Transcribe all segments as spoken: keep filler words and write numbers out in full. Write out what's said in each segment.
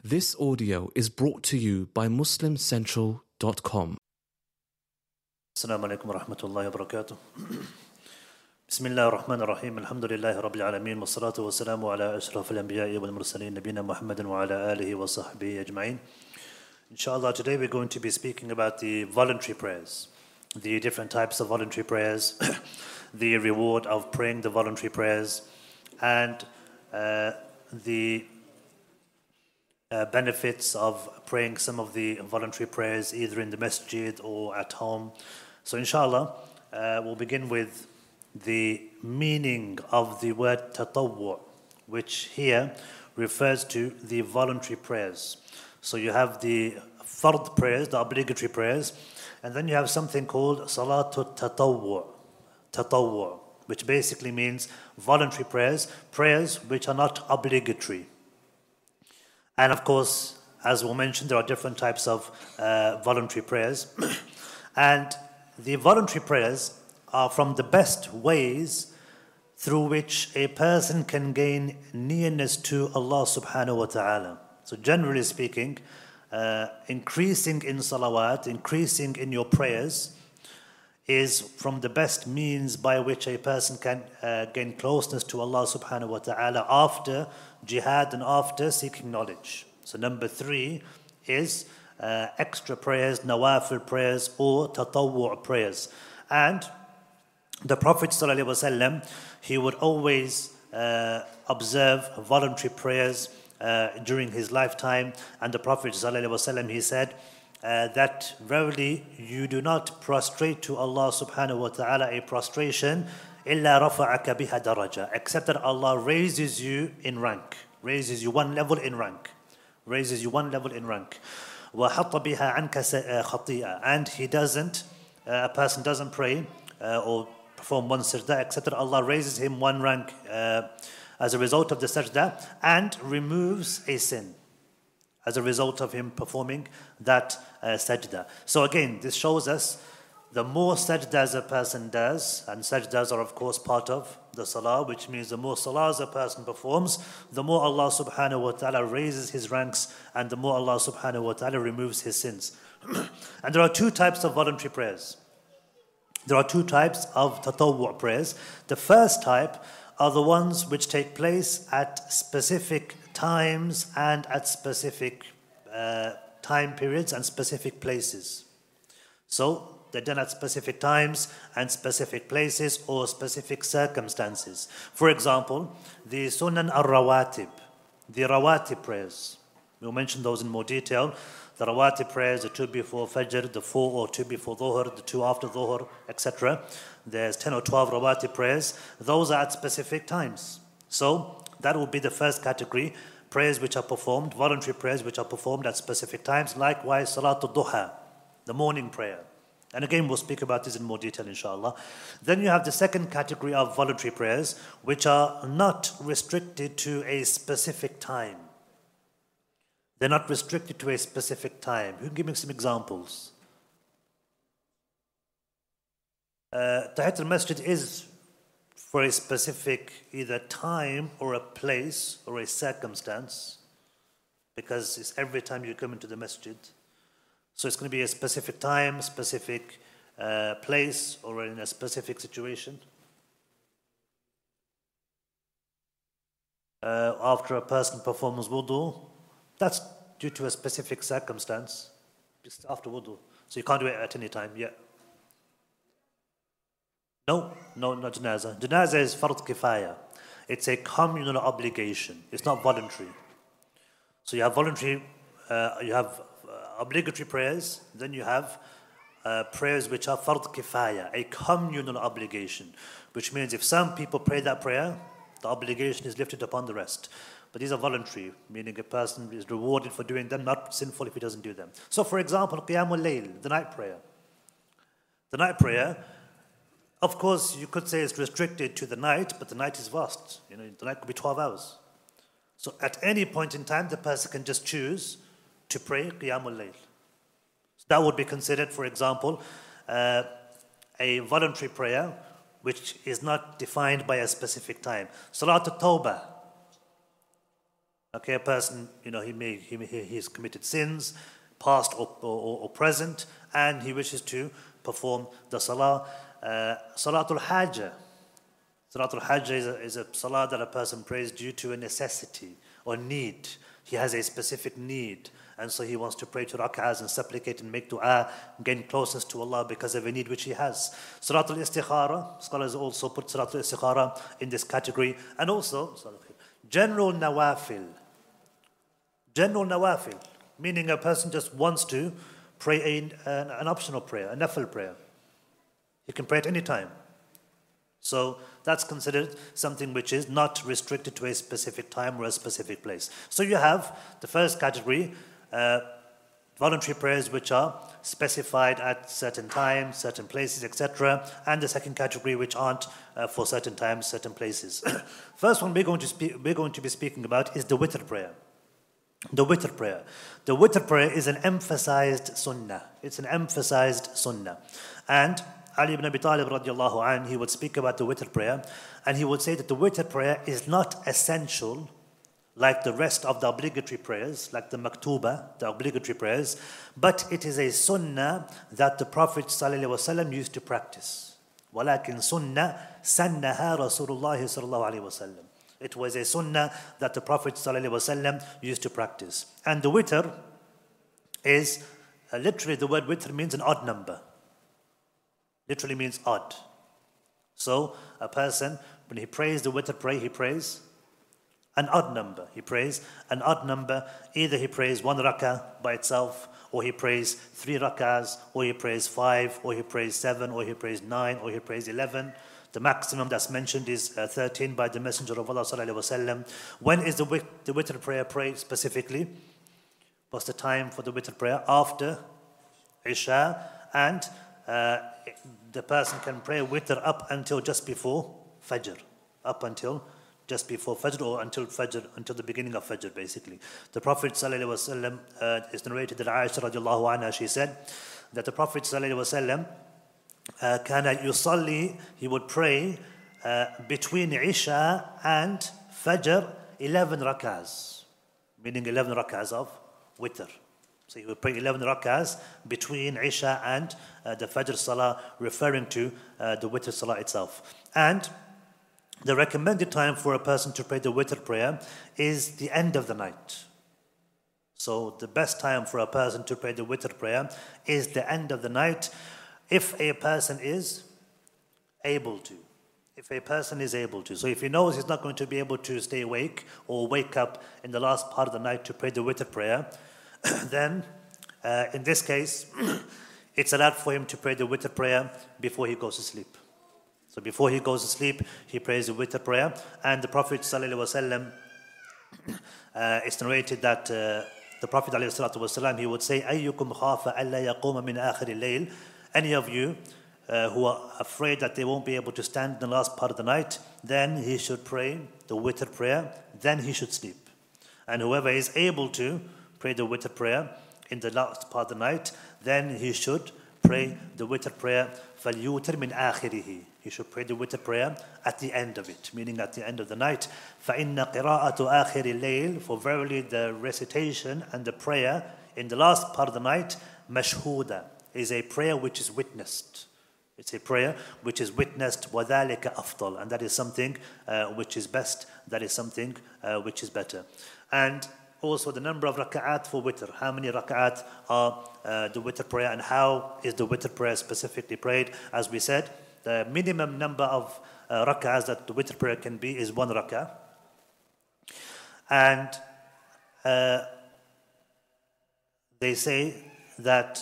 This audio is brought to you by muslim central dot com. Assalamu alaikum wa rahmatullahi wa barakatuh. Bismillah ar-Rahman ar-Rahim. Alhamdulillahi Rabbil Alameen. Wa salatu wa salamu ala ashraf al-anbiya'i wal mursaleen. Nabina Muhammadin wa ala alihi wa sahbihi ajma'in. Inshallah, today we're going to be speaking about the voluntary prayers, the different types of voluntary prayers, the reward of praying the voluntary prayers, and uh, the Uh, benefits of praying some of the voluntary prayers either in the masjid or at home. So inshallah, uh, we'll begin with the meaning of the word tatawwu', which here refers to the voluntary prayers. So you have the fard prayers, the obligatory prayers, and then you have something called salatul tatawwu', tatawwu', which basically means voluntary prayers, prayers which are not obligatory. And of course, as we mentioned, there are different types of uh, voluntary prayers. And the voluntary prayers are from the best ways through which a person can gain nearness to Allah subhanahu wa ta'ala. So generally speaking, uh, increasing in salawat, increasing in your prayers is from the best means by which a person can uh, gain closeness to Allah subhanahu wa ta'ala after jihad and after seeking knowledge. So number three is uh, extra prayers, nawafil prayers or tatawwu' prayers. And the Prophet sallallahu alaihi wasallam, he would always uh, observe voluntary prayers uh, during his lifetime. And the Prophet sallallahu alaihi wasallam, he said, Uh, that verily you do not prostrate to Allah subhanahu wa ta'ala a prostration illa rafa'aka biha daraja, except that Allah raises you in rank, raises you one level in rank, raises you one level in rank. Wa hatta biha anka khati'a, and he doesn't, uh, a person doesn't pray uh, or perform one sajda except that Allah raises him one rank uh, as a result of the sajda and removes a sin as a result of him performing that uh, sajda. So again, this shows us the more sajdas a person does, and sajdas are of course part of the salah, which means the more salahs a person performs, the more Allah subhanahu wa ta'ala raises his ranks and the more Allah subhanahu wa ta'ala removes his sins. And there are two types of voluntary prayers. There are two types of tatawwu' prayers. The first type are the ones which take place at specific times and at specific uh, time periods and specific places. So they're done at specific times and specific places or specific circumstances. For example, the sunan al-rawatib, the rawatib prayers. We'll mention those in more detail. The rawatib prayers, the two before Fajr, the four or two before Dhuhr, the two after Dhuhr, et cetera. There's ten or twelve rawatib prayers. Those are at specific times. So that will be the first category, prayers which are performed, voluntary prayers which are performed at specific times. Likewise, Salatul Duha, the morning prayer. And again, we'll speak about this in more detail, inshallah. Then you have the second category of voluntary prayers, which are not restricted to a specific time. They're not restricted to a specific time. You can give me some examples. Uh, Tahiyat al-Masjid is for a specific either time or a place or a circumstance, because it's every time you come into the masjid. So it's going to be a specific time, specific uh, place, or in a specific situation. Uh, after a person performs wudu, that's due to a specific circumstance, just after wudu. So you can't do it at any time, yeah. No, no, not janazah. Janazah is fard kifaya. It's a communal obligation. It's not voluntary. So you have voluntary, uh, you have uh, obligatory prayers, then you have uh, prayers which are fard kifaya, a communal obligation, which means if some people pray that prayer, the obligation is lifted upon the rest. But these are voluntary, meaning a person is rewarded for doing them, not sinful if he doesn't do them. So for example, Qiyamul Layl, the night prayer. The night prayer, of course, you could say it's restricted to the night, but the night is vast. You know, the night could be twelve hours. So at any point in time, the person can just choose to pray Qiyamul Layl. So that would be considered, for example, uh, a voluntary prayer which is not defined by a specific time. Salatul Tawbah. Okay, a person, you know, he may he, he he's committed sins, past or, or, or present, and he wishes to perform the salah. Uh, Salatul Hajj. Salatul Hajj is a, is a salah that a person prays due to a necessity or need. He has a specific need, and so he wants to pray to rak'ahs and supplicate and make dua, gain closeness to Allah because of a need which he has. Salatul Istikhara, scholars also put Salatul Istikhara in this category, and also general nawafil. General nawafil, meaning a person just wants to pray a, an, an optional prayer, a nafil prayer. You can pray at any time. So that's considered something which is not restricted to a specific time or a specific place. So you have the first category, uh, voluntary prayers which are specified at certain times, certain places, et cetera. And the second category which aren't uh, for certain times, certain places. First one we're going to speak, we're going to be speaking about is the witr prayer. The witr prayer. The witr prayer is an emphasized sunnah. It's an emphasized sunnah. And Ali ibn Abi Talib radiallahu anhu, he would speak about the witr prayer, and he would say that the witr prayer is not essential like the rest of the obligatory prayers, like the maktuba, the obligatory prayers, but it is a sunnah that the Prophet sallallahu alaihi wasallam used to practice. وَلَكِنْ sunnah sannaha Rasulullah sallallahu alaihi wasallam. It was a sunnah that the Prophet ﷺ used to practice. And the witr is, uh, literally the word witr means an odd number. Literally means odd. So a person, when he prays the witr prayer, he prays an odd number. He prays an odd number. Either he prays one rak'ah by itself, or he prays three rak'ahs, or he prays five, or he prays seven, or he prays nine, or he prays eleven. The maximum that's mentioned is uh, thirteen by the Messenger of Allah sallallahu alaihi wasallam. When is the, wit the witr prayer prayed specifically? What's the time for the witr prayer? After Isha, and uh, the person can pray witr up until just before Fajr, up until just before Fajr, or until Fajr, until the beginning of Fajr, basically. The Prophet sallallahu alaihi wasallam, uh, is narrated that Aisha radiallahu anha, she said that the Prophet sallallahu alaihi wasallam, Uh, kana yusalli, he would pray uh, between Isha and Fajr eleven rak'ahs, meaning eleven rak'ahs of witr. So he would pray eleven rak'ahs between Isha and uh, the Fajr Salah, referring to uh, the witr Salah itself. And the recommended time for a person to pray the witr prayer is the end of the night. So the best time for a person to pray the witr prayer is the end of the night, if a person is able to. If a person is able to. So if he knows he's not going to be able to stay awake or wake up in the last part of the night to pray the witr prayer, then uh, in this case, it's allowed for him to pray the witr prayer before he goes to sleep. So before he goes to sleep, he prays the witr prayer. And the Prophet sallallahu alaihi wasallam, uh, it's narrated that uh, the Prophet alayhi salatu wasallam, he would say, أَيُّكُمْ خَافَ أَلَّا يَقُومَ مِنْ آخِرِ اللَّيْلِ. Any of you uh, who are afraid that they won't be able to stand in the last part of the night, then he should pray the witr prayer, then he should sleep. And whoever is able to pray the witr prayer in the last part of the night, then he should pray the witr prayer, فَلْيُوتِرْ مِنْ آخِرِهِ. He should pray the witr prayer at the end of it, meaning at the end of the night. فَإِنَّ قِرَاءَةُ آخِرِ اللَّيْلِ. For verily the recitation and the prayer in the last part of the night, مَشْهُودًا, is a prayer which is witnessed. It's a prayer which is witnessed, وَذَلِكَ أَفْضَلُ, and that is something uh, which is best, that is something uh, which is better. And also the number of raka'at for witr. How many raka'at are uh, the witr prayer, and how is the witr prayer specifically prayed? As we said, the minimum number of uh, raka'ats that the witr prayer can be is one raka'ah. And uh, they say that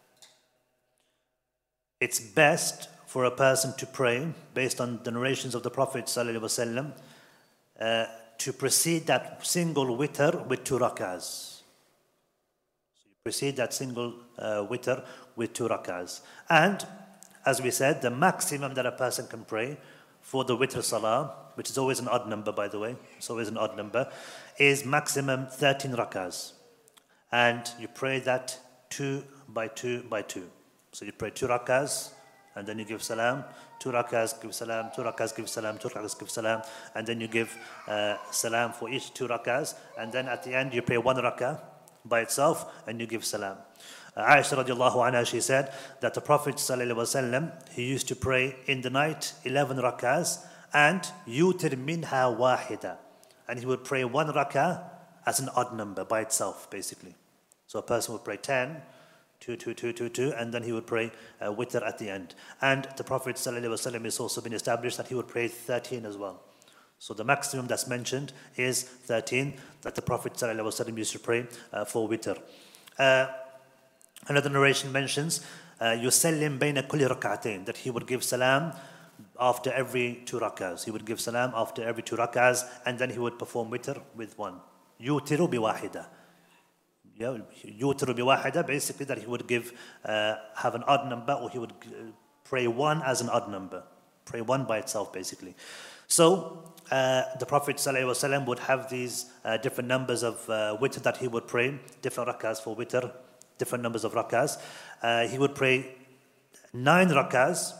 it's best for a person to pray, based on the narrations of the Prophet ﷺ, uh, to precede that single witr with two rak'ahs. So you precede that single uh, witr with two rak'ahs. And, as we said, the maximum that a person can pray for the witr salah, which is always an odd number, by the way, it's always an odd number, is maximum thirteen rak'ahs. And you pray that two by two by two. So you pray two rak'ahs, and then you give salam, two rakahs, give salam, two rakahs, give salam, two rakahs, give salam, and then you give uh, salam for each two rakahs, and then at the end you pray one rakah by itself and you give salam. Uh, Aisha radiallahu anha, she said that the Prophet sallallahu alaihi wasallam, he used to pray in the night eleven rakahs and yutir minha wahida, and he would pray one rakah as an odd number by itself, basically. So a person would pray ten, two, two, two, two, two, and then he would pray uh, witr at the end. And the Prophet ﷺ has also been established that he would pray thirteen as well. So the maximum that's mentioned is thirteen that the Prophet ﷺ used to pray uh, for witr. Uh, another narration mentions يُسَلِّمْ بَيْنَ كُلِّ رَكْعَتَيْن, that he would give salam after every two rakahs. He would give salam after every two rakahs, and then he would perform witr with one. يُوتِرُ بِوَاحِدَةٍ. Yeah, yutru biwahida, basically that he would give, uh, have an odd number, or he would uh, pray one as an odd number. Pray one by itself, basically. So, uh, the Prophet ﷺ would have these uh, different numbers of uh, witr that he would pray, different rakahs for witr, different numbers of rakahs. Uh, he would pray nine rakahs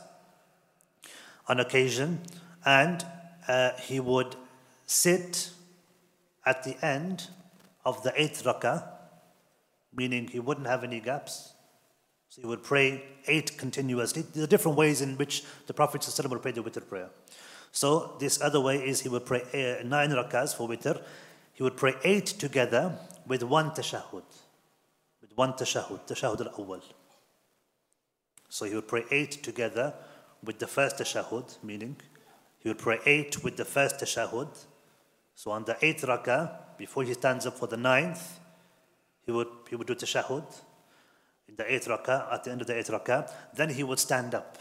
on occasion, and uh, he would sit at the end of the eighth rakah, meaning he wouldn't have any gaps. So he would pray eight continuously. There are different ways in which the Prophet ﷺ would pray the witr prayer. So this other way is he would pray uh, nine rakahs for witr. He would pray eight together with one tashahud. With one tashahud, tashahud al-awwal. So he would pray eight together with the first tashahud, meaning he would pray eight with the first tashahud. So on the eighth rakah, before he stands up for the ninth, He would, he would do tashahud in the eighth rakah, at the end of the eighth rakah. Then he would stand up.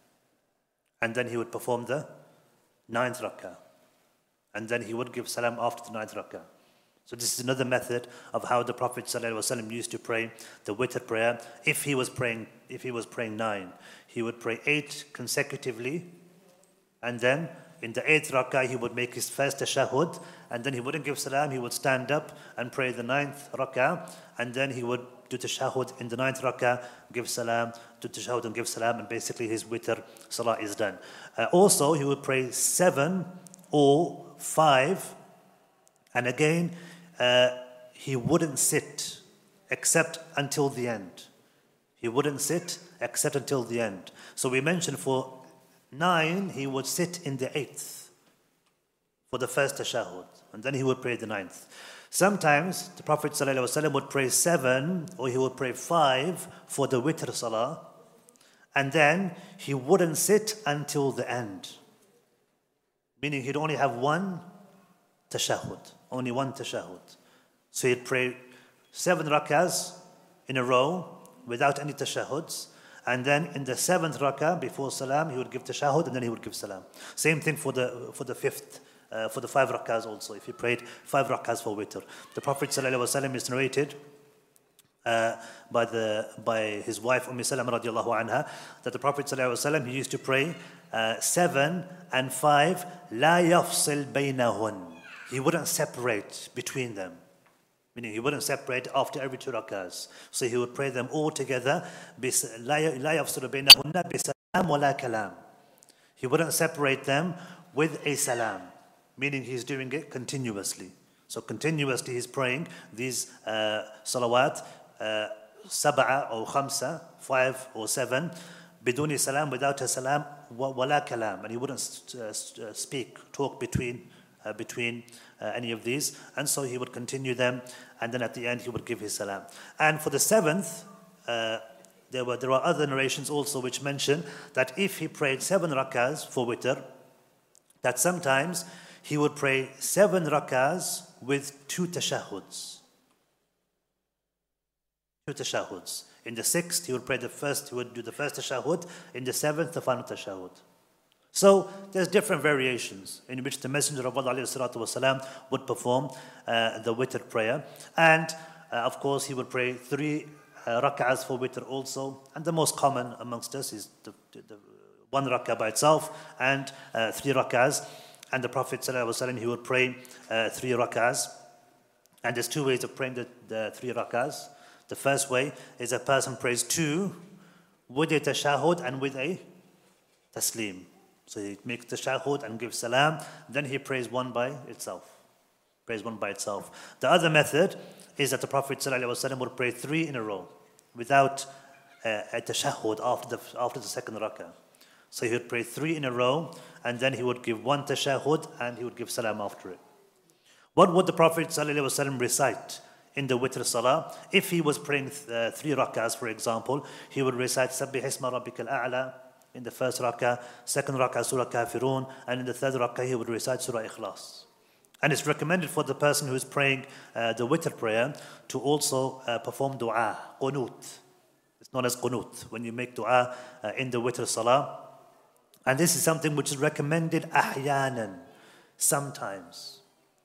And then he would perform the ninth rakah. And then he would give salam after the ninth rakah. So this is another method of how the Prophet ﷺ used to pray the witr prayer. If he was praying, if he was praying nine, he would pray eight consecutively. And then in the eighth rakah, he would make his first tashahud, and then he wouldn't give salam, he would stand up and pray the ninth rakah, and then he would do tashahud in the ninth rakah, give salam, do tashahud and give salam, and basically his witr salah is done. Uh, also, he would pray seven or five, and again, uh, he wouldn't sit except until the end. He wouldn't sit except until the end. So we mentioned for nine, he would sit in the eighth for the first tashahud, and then he would pray the ninth. Sometimes the Prophet ﷺ would pray seven, or he would pray five for the witr salah, and then he wouldn't sit until the end. Meaning he'd only have one tashahud, only one tashahud. So he'd pray seven rakahs in a row without any tashahuds. And then in the seventh rakah, before salam, he would give tashahud, and then he would give salam. Same thing for the for the fifth, uh, for the five rakahs also. If he prayed five rakahs for witr, the Prophet ﷺ is narrated uh, by the by his wife Umm Salama radiallahu anha that the Prophet ﷺ, he used to pray uh, seven and five, la yafsil baynahun. He wouldn't separate between them. Meaning he wouldn't separate after every two rakahs. So he would pray them all together. He wouldn't separate them with a salam. Meaning he's doing it continuously. So continuously he's praying these uh, salawat, uh, sab'a or khamsa, five or seven, biduni salam, without a salam, wala kalam. And he wouldn't uh, speak, talk between Uh, between uh, any of these, and so he would continue them, and then at the end he would give his salam. And for the seventh, uh, there were there are other narrations also which mention that if he prayed seven rakahs for witr, that sometimes he would pray seven rakahs with two tashahuds. Two tashahuds. In the sixth, he would pray the first. He would do the first tashahud. In the seventh, the final tashahud. So there's different variations in which the Messenger of Allah ﷺ would perform uh, the witr prayer. And uh, of course he would pray three uh, rak'ahs for witr also. And the most common amongst us is the, the, the one rak'ah by itself and uh, three rak'ahs. And the Prophet ﷺ, he would pray uh, three rak'ahs. And there's two ways of praying the, the three rak'ahs. The first way is a person prays two with a tashahud and with a taslim. So he makes the tashahhud and gives salam, then he prays one by itself. Prays one by itself. The other method is that the Prophet ﷺ would pray three in a row without uh, a tashahhud after the, after the second rak'ah. So he would pray three in a row, and then he would give one tashahhud and he would give salam after it. What would the Prophet ﷺ recite in the witr salah? If he was praying uh, three rak'ahs, for example, he would recite Sabbih isma rabbikal a'la in the first rak'ah, second rak'ah Surah Kafirun, and in the third rak'ah he would recite Surah Ikhlas. And it's recommended for the person who is praying uh, the witr prayer to also uh, perform dua, qunut. It's known as qunut, when you make dua uh, in the witr salah. And this is something which is recommended ahyanan, sometimes.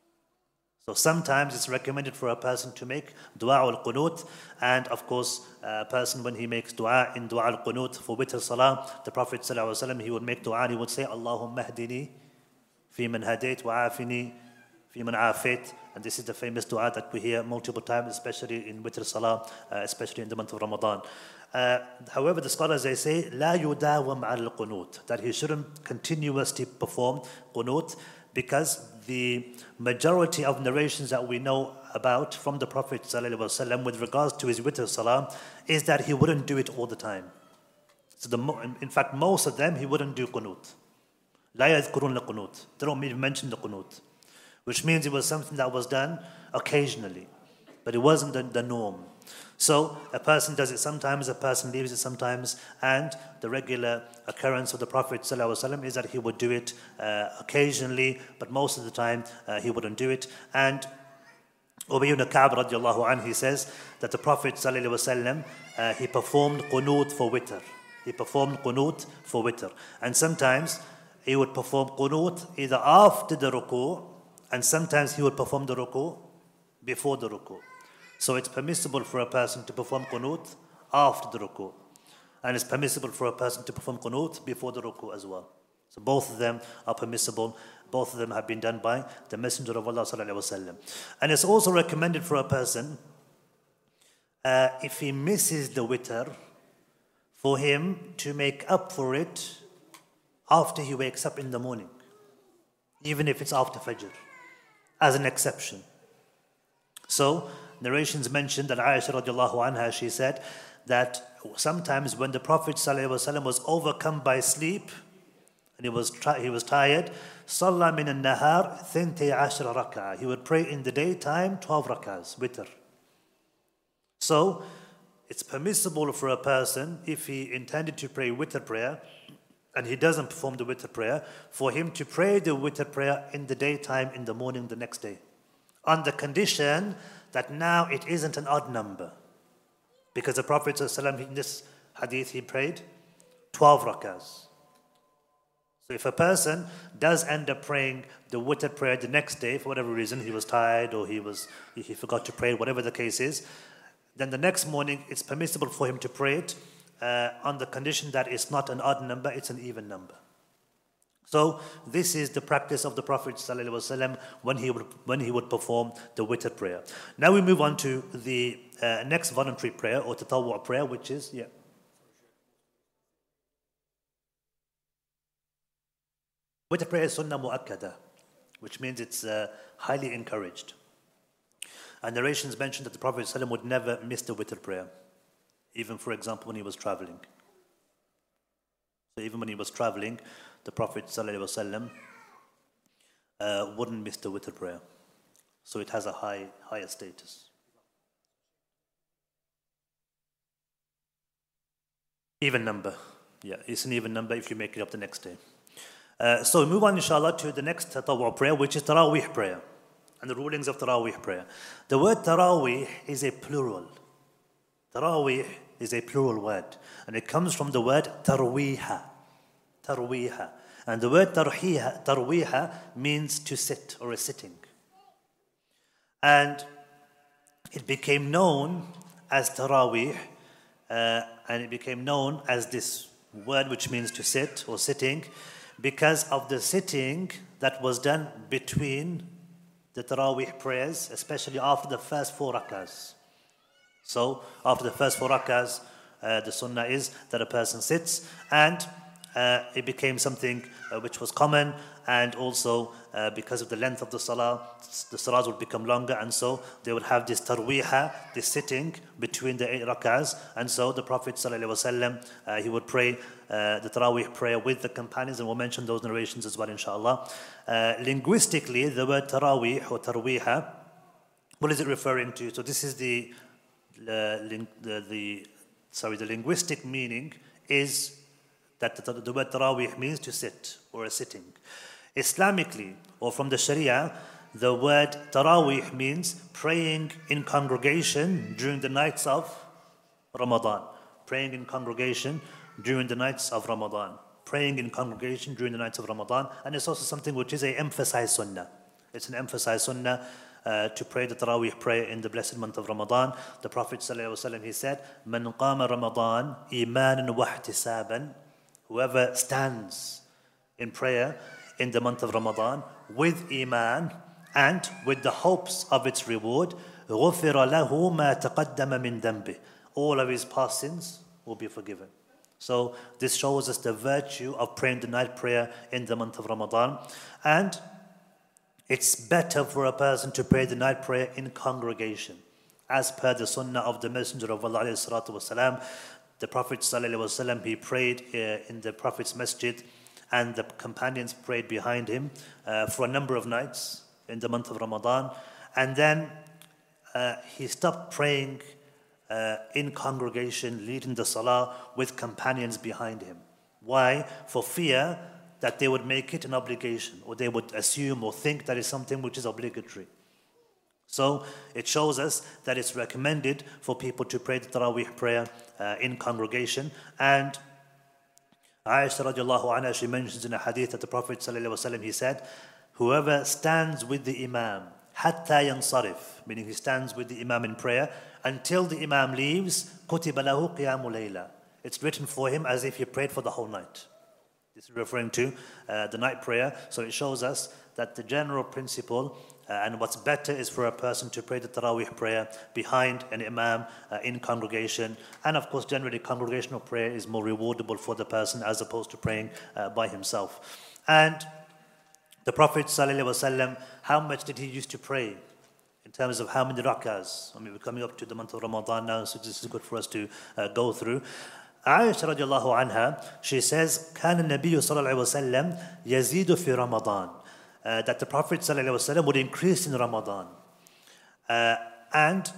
So sometimes it's recommended for a person to make dua al-qunut, and of course a person when he makes dua in dua al-qunut for witr salah, the Prophet ﷺ, he would make dua and he would say Allahumma hdini fi man hadayt wa afini fi man afayt, and this is the famous dua that we hear multiple times, especially in witr salah, uh, especially in the month of Ramadan. Uh, however, the scholars, they say la yudawam al-qunut, that he shouldn't continuously perform qunut, because the majority of narrations that we know about from the Prophet ﷺ with regards to his witr salah is that he wouldn't do it all the time. So the, in fact, most of them he wouldn't do qunut. لا يذكرون القنوت. They don't even mention the qunut, which means it was something that was done occasionally, but it wasn't the, the norm. So a person does it sometimes, a person leaves it sometimes, and the regular occurrence of the Prophet ﷺ is that he would do it uh, occasionally, but most of the time uh, he wouldn't do it. And Ubay ibn Ka'b radiallahu anhu, he says that the Prophet ﷺ, uh, he performed qunut for witr. He performed qunut for witr. And sometimes he would perform qunut either after the ruku', and sometimes he would perform the ruku' before the ruku'. So it's permissible for a person to perform qunut after the ruku', and it's permissible for a person to perform qunut before the ruku' as well. So both of them are permissible. Both of them have been done by the Messenger of Allah sallallahu alaihi wasallam. And it's also recommended for a person, uh, if he misses the witr, for him to make up for it after he wakes up in the morning, even if it's after Fajr, as an exception. So narrations mention that Aisha radiallahu anha, she said that sometimes when the Prophet ﷺ was overcome by sleep and he was tri- he was tired, Salla min al-nahar thinte ashra rak'ah. He would pray in the daytime twelve rak'ahs, witr. So it's permissible for a person, if he intended to pray witr prayer and he doesn't perform the witr prayer, for him to pray the witr prayer in the daytime in the morning the next day, on the condition that now it isn't an odd number. Because the Prophet ﷺ, in this hadith, he prayed twelve rak'ahs. So if a person does end up praying the witr prayer the next day, for whatever reason, he was tired or he was he forgot to pray, whatever the case is, then the next morning it's permissible for him to pray it uh, on the condition that it's not an odd number, it's an even number. So this is the practice of the Prophet ﷺ when he would when he would perform the witr prayer. Now we move on to the uh, next voluntary prayer or tatawwu' prayer, which is yeah. Witr prayer is sunnah mu'akkada, which means it's uh, highly encouraged. And narrations mention that the Prophet ﷺ would never miss the witr prayer, even for example when he was traveling. So even when he was traveling, the Prophet ﷺ uh, wouldn't miss the witr prayer. So it has a high, higher status. Even number. Yeah, it's an even number if you make it up the next day. Uh, so we move on, inshallah, to the next tatawwu' prayer, which is Taraweeh prayer, and the rulings of Taraweeh prayer. The word Taraweeh is a plural. Taraweeh is a plural word, and it comes from the word Tarweeha. Tarweeha. And the word tarweeha, tarweeha means to sit or a sitting. And it became known as Taraweeh, uh, and it became known as this word which means to sit or sitting, because of the sitting that was done between the Taraweeh prayers, especially after the first four rak'ahs. So after the first four rak'ahs, uh, the sunnah is that a person sits, and uh, it became something uh, which was common, and also uh, because of the length of the salah, the salahs would become longer, and so they would have this tarweeha, this sitting between the eight rak'ahs, and so the Prophet ﷺ, uh, he would pray uh, the Taraweeh prayer with the companions, and we'll mention those narrations as well, inshallah. Uh, linguistically, the word Taraweeh or tarweeha, what is it referring to? So this is the, uh, ling- the, the sorry, the linguistic meaning is that the, the word Taraweeh means to sit or a sitting. Islamically, or from the Sharia, the word Taraweeh means praying in congregation during the nights of Ramadan. Praying in congregation during the nights of Ramadan. Praying in congregation during the nights of Ramadan. And it's also something which is a emphasized sunnah. It's an emphasized sunnah uh, to pray the Taraweeh prayer in the blessed month of Ramadan. The Prophet ﷺ, he said, "Man qama Ramadan imanan wa ihtisaban." Whoever stands in prayer in the month of Ramadan with iman and with the hopes of its reward, غُفِرَ لَهُ مَا تَقَدَّمَ مِنْ ذَنْبِهِ. All of his past sins will be forgiven. So this shows us the virtue of praying the night prayer in the month of Ramadan. And it's better for a person to pray the night prayer in congregation. As per the sunnah of the Messenger of Allah alayhi salatu wasalam, the Prophet sallallahu alaihi wasallam, he prayed uh, in the Prophet's masjid, and the companions prayed behind him uh, for a number of nights in the month of Ramadan. And then uh, he stopped praying uh, in congregation, leading the salah with companions behind him. Why? For fear that they would make it an obligation, or they would assume or think that it's something which is obligatory. So it shows us that it's recommended for people to pray the Taraweeh prayer uh, in congregation. And Aisha radiallahu anha, she mentions in a hadith that the Prophet sallallahu alaihi wasallam, he said, whoever stands with the Imam, hatta yansarif, meaning he stands with the Imam in prayer, until the Imam leaves, kutiba lahu qiyamu layla. It's written for him as if he prayed for the whole night. This is referring to uh, the night prayer. So it shows us that the general principle uh, and what's better is for a person to pray the Taraweeh prayer behind an Imam uh, in congregation. And of course, generally, congregational prayer is more rewardable for the person as opposed to praying uh, by himself. And the Prophet ﷺ, how much did he used to pray in terms of how many rak'ahs? I mean, we're coming up to the month of Ramadan now, so this is good for us to uh, go through. Aisha radiallahu anha, she says, كان النبي صلى الله عليه وسلم يزيد في رمضان. Uh, that the Prophet ﷺ would increase in Ramadan. Uh, and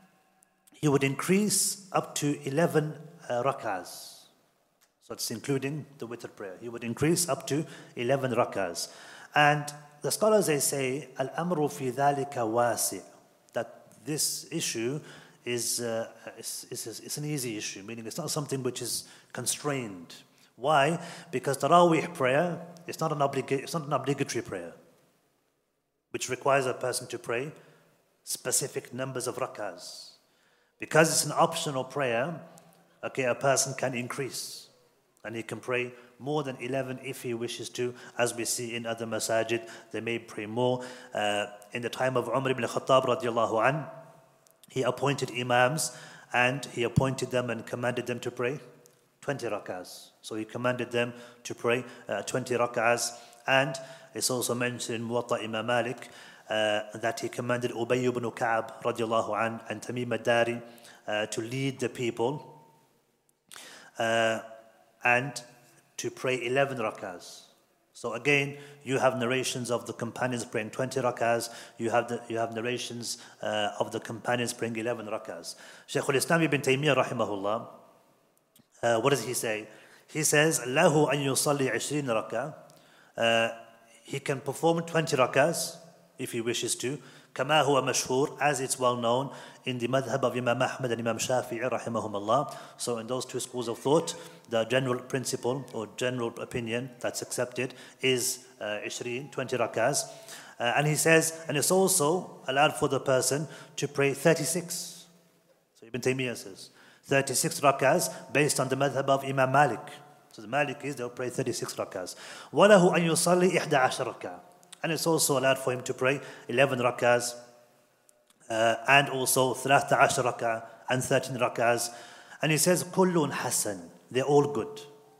he would increase up to eleven uh, rak'ahs. So it's including the witr prayer. He would increase up to eleven rak'ahs. And the scholars, they say, al-amru fi dhalika wasi', that this issue is, uh, is, is, is an easy issue, meaning it's not something which is constrained. Why? Because Taraweeh prayer is not an, obliga- it's not an obligatory prayer, which requires a person to pray specific numbers of rak'ahs. Because it's an optional prayer, okay, a person can increase, and he can pray more than eleven if he wishes to. As we see in other masajid, they may pray more. Uh, in the time of Umar ibn Khattab radiallahu an, he appointed imams, and he appointed them and commanded them to pray twenty rak'ahs. So he commanded them to pray uh, twenty rak'ahs. And it's also mentioned in Muwatta Imam Malik uh, that he commanded Ubay ibn Ka'ab radiallahu an and Tamim al-Dari uh, to lead the people uh, and to pray eleven rak'ahs. So again, you have narrations of the companions praying twenty rak'ahs. You have the, you have narrations uh, of the companions praying eleven rak'ahs. Shaykh al-Islam ibn Taymiyyah rahimahullah, uh, what does he say? He says, lahu an yusalli عشرين rak'ah. Uh, he can perform twenty rak'ahs if he wishes to. كما هو مشهور, as it's well known in the madhab of Imam Ahmad and Imam Shafi'i rahimahumullah. So in those two schools of thought, the general principle or general opinion that's accepted is uh, عشرين, twenty rak'ahs. Uh, and he says, and it's also allowed for the person to pray thirty-six. So Ibn Taymiyyah says, thirty-six rak'ahs based on the madhab of Imam Malik. So the Malikis, they'll pray thirty-six rak'ahs. وَلَهُ أَن يُصَلِّي إِحْدَى عَشَرَ رَكْعَةً. And it's also allowed for him to pray eleven rak'ahs, uh, and also ثلاثة عشر rak'ah and thirteen rak'ahs. And he says, كُلٌّ حَسَنٌ. They're all good.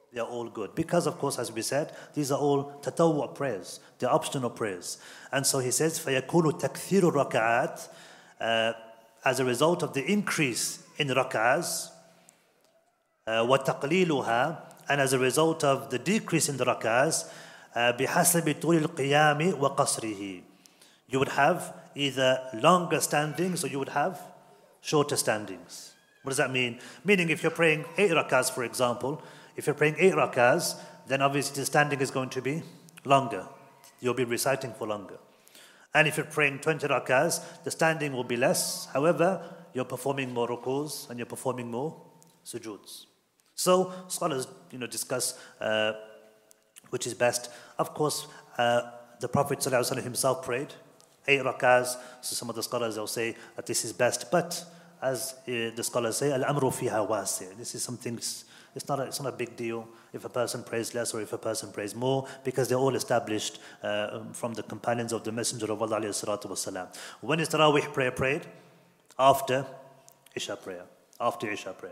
They are all good. Because, of course, as we said, these are all tatawwu prayers. They're optional prayers. And so he says, فَيَكُونُ تَكْثِيرُ الرَّكَعَاتِ uh, as a result of the increase in rak'ahs, uh, وَتَقْلِيلُهَا, and as a result of the decrease in the rak'ahs, uh, بِحَسَبِ طُولِ الْقِيَامِ وَقَصْرِهِ. You would have either longer standings or you would have shorter standings. What does that mean? Meaning if you're praying eight rak'ahs, for example, if you're praying eight rak'ahs, then obviously the standing is going to be longer. You'll be reciting for longer. And if you're praying twenty rak'ahs, the standing will be less. However, you're performing more rukus and you're performing more sujuds. So scholars, you know, discuss uh, which is best. Of course, uh, the Prophet ﷺ himself prayed eight rak'ahs. So some of the scholars will say that this is best. But as uh, the scholars say, al-amru fiha wasi'. This is something. It's not, a, it's not a big deal if a person prays less or if a person prays more, because they're all established uh, from the companions of the Messenger of Allah alayhi salatu wasalam. When is Tarawih prayer prayed? After Isha prayer. After Isha prayer.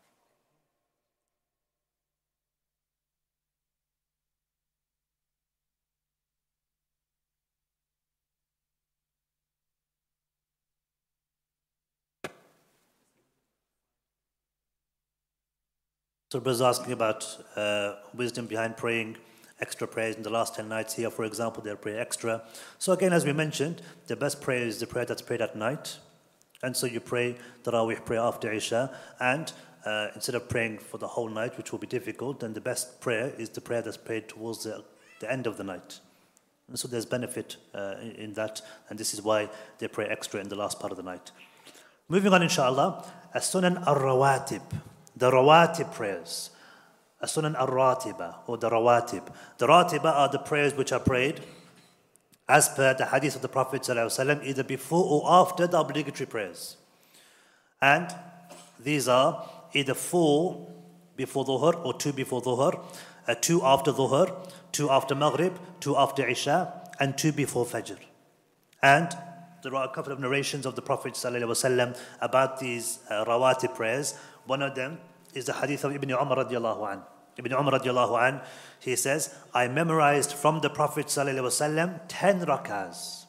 So brothers asking about uh, wisdom behind praying extra prayers in the last ten nights here, for example, they'll pray extra. So again, as we mentioned, the best prayer is the prayer that's prayed at night. And so you pray Tarawih prayer after Isha, and uh, instead of praying for the whole night, which will be difficult, then the best prayer is the prayer that's prayed towards the, the end of the night. And so there's benefit uh, in, in that, and this is why they pray extra in the last part of the night. Moving on, inshallah, as-sunan ar-rawatib. The rawatib prayers, as-sunan ar-ratiba, or the rawatib. The ratiba are the prayers which are prayed as per the hadith of the Prophet ﷺ, either before or after the obligatory prayers. And these are either four before dhuhr or two before dhuhr, uh, two after dhuhr, two after maghrib, two after isha, and two before fajr. And there are a couple of narrations of the Prophet ﷺ about these uh, rawatib prayers. One of them is the hadith of Ibn Umar radiallahu an. Ibn Umar radiallahu an, he says, I memorized from the Prophet ﷺ ten rak'ahs.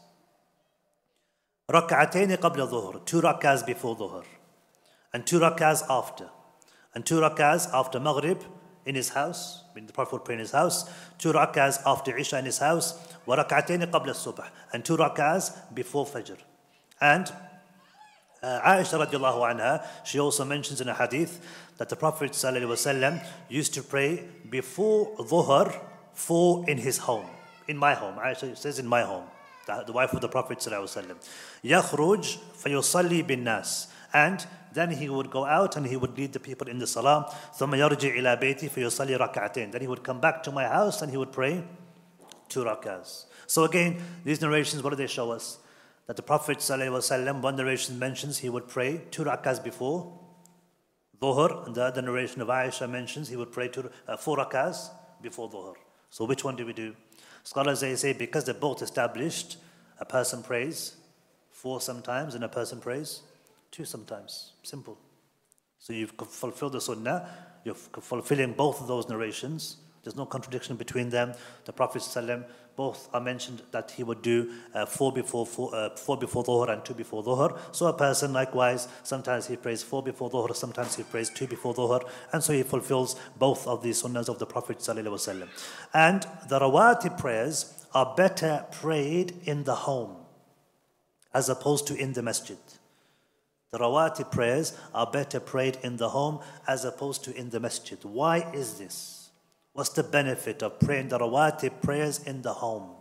Rak'atayn qabla dhuhr, two rak'ahs before dhuhr, and two rak'ahs after, and two rak'ahs after maghrib in his house, when the Prophet would pray in his house, two rak'ahs after isha in his house, wa rak'atayn qabla subh, and two rak'ahs before fajr. And Uh, Aisha radiallahu anha, she also mentions in a hadith that the Prophet sallallahu alaihi wasallam used to pray before dhuhr, four in his home, in my home. Aisha says in my home, the, the wife of the Prophet sallallahu alaihi wasallam. Yakhruj fayusalli bin nas, and then he would go out and he would lead the people in the salah. ثم يرجع إلى بيتي فيصلي ركعتين. Then he would come back to my house and he would pray two rak'ahs. So again, these narrations, what do they show us? That the Prophet ﷺ, one narration mentions he would pray two rak'ahs before dhuhr, and the other narration of Aisha mentions he would pray two, uh, four rak'ahs before dhuhr. So which one do we do? Scholars, they say, because they're both established, a person prays four sometimes and a person prays two sometimes. Simple. So you've fulfilled the sunnah, you're fulfilling both of those narrations. There's no contradiction between them. The Prophet ﷺ, both are mentioned that he would do uh, four before four, uh, four before dhuhr and two before dhuhr. So a person likewise, sometimes he prays four before dhuhr, sometimes he prays two before dhuhr, and so he fulfills both of the sunnahs of the Prophet ﷺ. And the rawatib prayers are better prayed in the home as opposed to in the masjid. The rawatib prayers are better prayed in the home as opposed to in the masjid. Why is this? What's the benefit of praying the rawatib prayers in the home?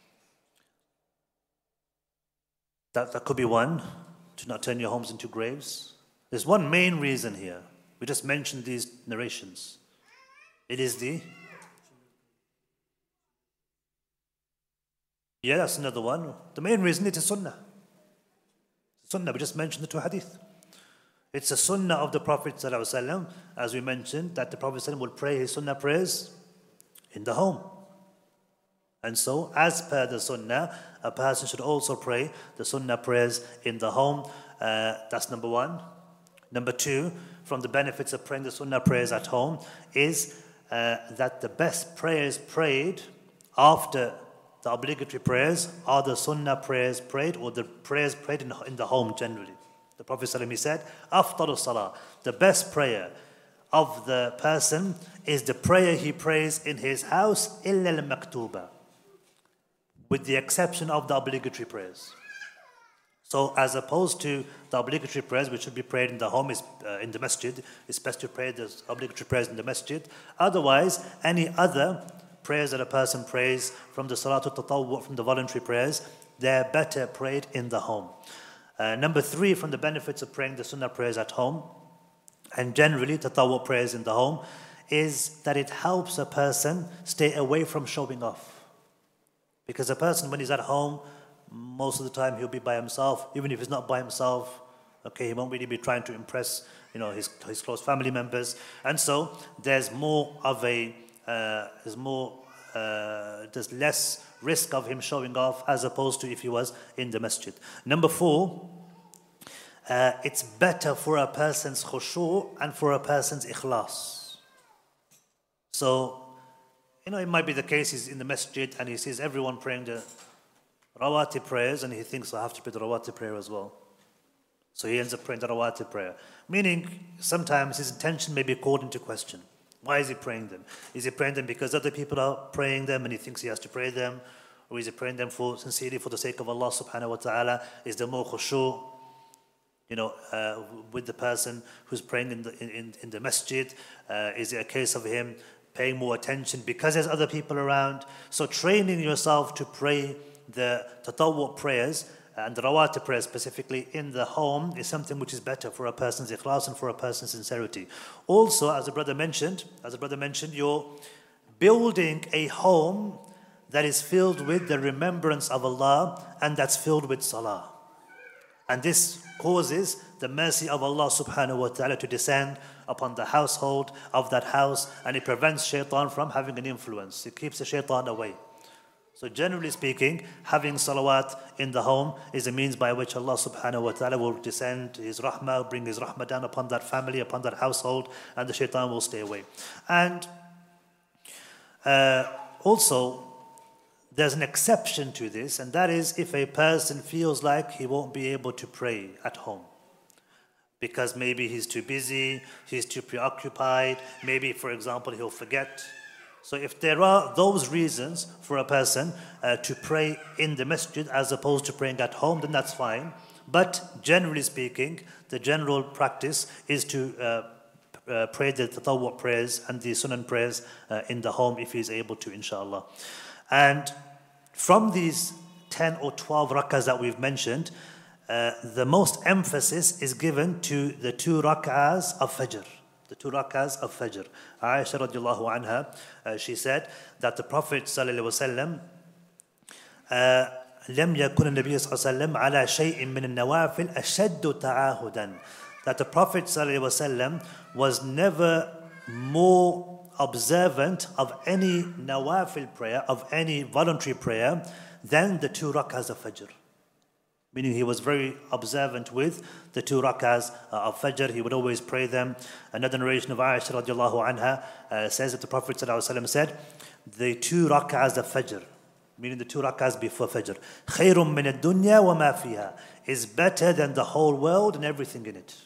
That, that could be one, to not turn your homes into graves. There's one main reason here. We just mentioned these narrations. It is the... Yeah, that's another one. The main reason it is sunnah. Sunnah, we just mentioned the two hadith. It's a sunnah of the Prophet ﷺ, as we mentioned, that the Prophet ﷺ would pray his sunnah prayers in the home. And so, as per the sunnah, a person should also pray the sunnah prayers in the home. Uh, that's number one. Number two, from the benefits of praying the sunnah prayers at home is uh, that the best prayers prayed after the obligatory prayers are the sunnah prayers prayed, or the prayers prayed in, in the home generally. The Prophet ﷺ said, Afdalu salah, the best prayer of the person is the prayer he prays in his house, illa al-maktuba, with the exception of the obligatory prayers. So as opposed to the obligatory prayers which should be prayed in the home, is uh, in the masjid, it's best to pray the obligatory prayers in the masjid. Otherwise, any other prayers that a person prays from the salatul tatawwu, from the voluntary prayers, they're better prayed in the home. Uh, number three, from the benefits of praying the sunnah prayers at home, and generally tatawwu prayers in the home, is that it helps a person stay away from showing off. Because a person, when he's at home, most of the time he'll be by himself. Even if he's not by himself, okay, he won't really be trying to impress, you know, his his close family members. And so there's more of a uh, there's more uh, there's less risk of him showing off as opposed to if he was in the masjid. Number four, uh, it's better for a person's khushu' and for a person's ikhlas. So, you know, it might be the case he's in the masjid and he sees everyone praying the rawatib prayers, and he thinks, I have to pray the rawatib prayer as well. So he ends up praying the rawatib prayer. Meaning, sometimes his intention may be called into question. Why is he praying them? Is he praying them because other people are praying them and he thinks he has to pray them? Or is he praying them for sincerely for the sake of Allah subhanahu wa ta'ala? Is there more khushu', you know, uh, with the person who's praying in the, in, in the masjid? Uh, is it a case of him paying more attention because there's other people around? So training yourself to pray the tatawwu prayers and the rawatib prayers specifically in the home is something which is better for a person's ikhlas and for a person's sincerity. Also, as the brother mentioned, as the brother mentioned, you're building a home that is filled with the remembrance of Allah and that's filled with salah. And this causes the mercy of Allah subhanahu wa ta'ala to descend upon the household of that house, and it prevents shaitan from having an influence. It keeps the shaitan away. So generally speaking, having salawat in the home is a means by which Allah subhanahu wa ta'ala will descend His rahmah, bring His rahmah down upon that family, upon that household, and the shaitan will stay away. And uh, also, there's an exception to this, and that is if a person feels like he won't be able to pray at home. Because maybe he's too busy, he's too preoccupied, maybe, for example, he'll forget. So if there are those reasons for a person uh, to pray in the masjid as opposed to praying at home, then that's fine. But generally speaking, the general practice is to uh, uh, pray the tatawwu prayers and the sunan prayers uh, in the home if he's able to, inshallah. And from these ten or twelve rak'ahs that we've mentioned, uh, the most emphasis is given to the two rak'ahs of Fajr. The two rak'ahs of Fajr. Aisha radiallahu anha, uh, she said that the Prophet sallallahu alaihi wasallam لم يكن النبي صلى الله عليه وسلم على شيء من النوافل أشد تعاهدا. That the Prophet sallallahu alaihi wasallam was never more observant of any nawafil prayer, of any voluntary prayer, than the two rak'ahs of Fajr. Meaning he was very observant with the two rak'ahs of Fajr. He would always pray them. Another narration of Aisha radiallahu anha uh, says that the Prophet ﷺ said, the two rak'ahs of Fajr, meaning the two rak'ahs before Fajr, خَيْرٌ مِّنَ الدُّنْيَا وَمَا فِيهَا, is better than the whole world and everything in it.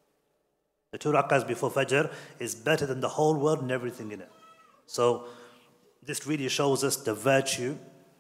The two rak'ahs before Fajr is better than the whole world and everything in it. So this really shows us the virtue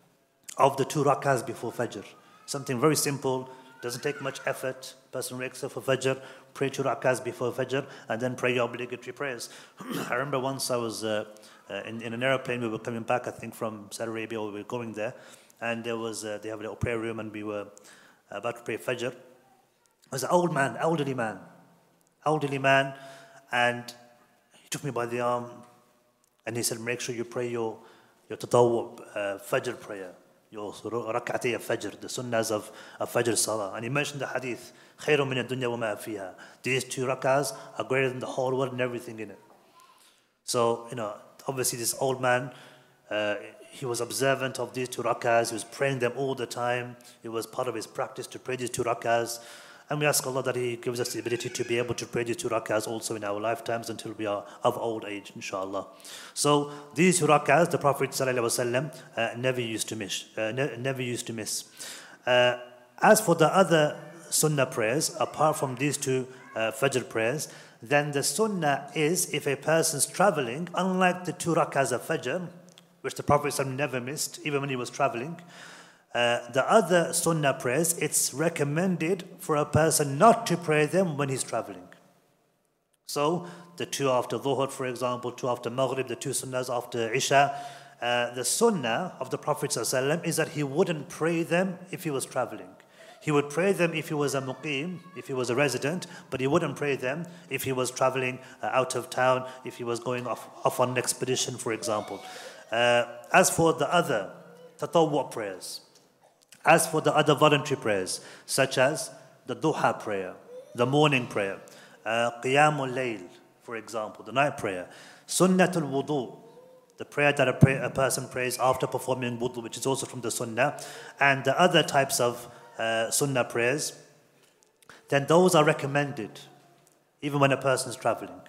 of the two rak'ahs before Fajr. Something very simple, doesn't take much effort. Person wakes up for Fajr, pray two rak'ahs before Fajr, and then pray your obligatory prayers. I remember once I was uh, uh, in, in an airplane, we were coming back, I think from Saudi Arabia, we were going there, and there was, uh, they have a little prayer room, and we were about to pray Fajr. It was an old man, elderly man, elderly man, and he took me by the arm, and he said, make sure you pray your, your tatawwu, uh, Fajr prayer. Your rak'atay of Fajr, the sunnahs of, of Fajr Salah. And he mentioned the hadith, خَيْرٌ مِّنَ الدُّنْيَا وَمَا فِيهَا. These two rak'ahs are greater than the whole world and everything in it. So, you know, obviously this old man, uh, he was observant of these two rak'ahs. He was praying them all the time. It was part of his practice to pray these two rak'ahs. And we ask Allah that He gives us the ability to be able to pray these two rak'ahs also in our lifetimes until we are of old age, inshallah. So these two rak'ahs, the Prophet ﷺ, uh, never used to miss. Uh, ne- never used to miss. Uh, as for the other sunnah prayers, apart from these two uh, fajr prayers, then the sunnah is if a person's traveling, unlike the two rak'ahs of fajr, which the Prophet ﷺ never missed, even when he was traveling, Uh, the other sunnah prayers, it's recommended for a person not to pray them when he's traveling. So, the two after Dhuhr, for example, two after Maghrib, the two sunnahs after Isha, uh, the sunnah of the Prophet ﷺ is that he wouldn't pray them if he was traveling. He would pray them if he was a muqim, if he was a resident, but he wouldn't pray them if he was traveling uh, out of town, if he was going off, off on an expedition, for example. Uh, as for the other tatawwu prayers, As for the other voluntary prayers, such as the duha prayer, the morning prayer, uh, qiyamul layl, for example, the night prayer, sunnatul wudu, the prayer that a, pray, a person prays after performing wudu, which is also from the sunnah, and the other types of uh, sunnah prayers, then those are recommended, even when a person is traveling.